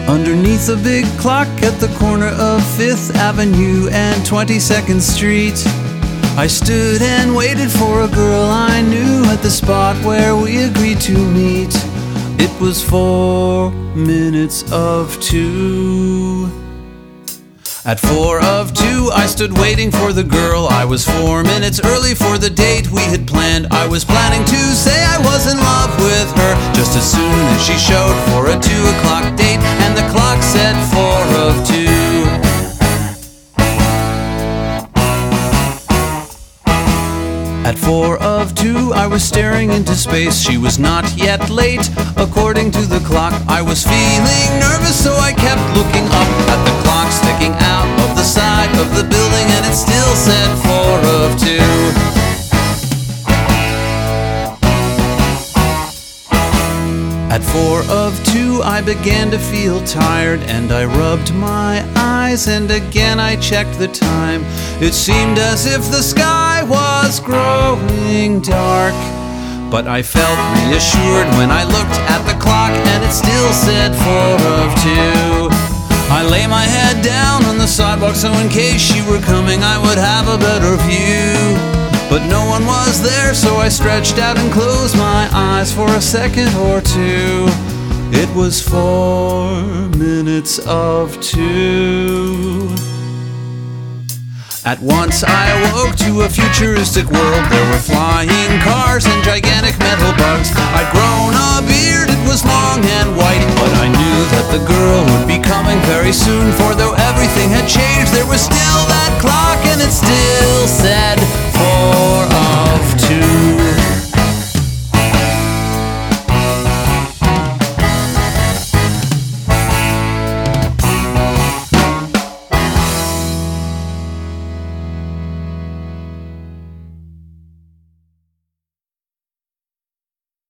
Underneath a big clock at the corner of 5th Avenue and 22nd Street, I stood and waited for a girl I knew at the spot where we agreed to meet. It was 4 minutes of 2. At 4 of 2, I stood waiting for the girl. I was 4 minutes early for the date we had planned. I was planning to say I was in love with her just as soon as she showed for a 2 o'clock date, and the clock said 4 of 2. At 4 of 2, I was staring into space. She was not yet late, according to the clock. I was feeling nervous, so I kept looking up at the clock sticking out of the side of the building, and it still said 4 of 2. At 4 of 2, I began to feel tired, and I rubbed my eyes, and again I checked the time. It seemed as if the sky was growing dark, but I felt reassured when I looked at the clock, and it still said 4 of 2. I lay my head down on the sidewalk, so in case she were coming I would have a better view. But no one was there, so I stretched out and closed my eyes for a second or two. It was 4 minutes of 2. At once I awoke to a futuristic world. There were flying cars and gigantic metal bugs. I'd grown a beard, it was long and white, but I knew that the girl would be coming very soon. For though everything had changed, there was still that clock, and it still said 4 of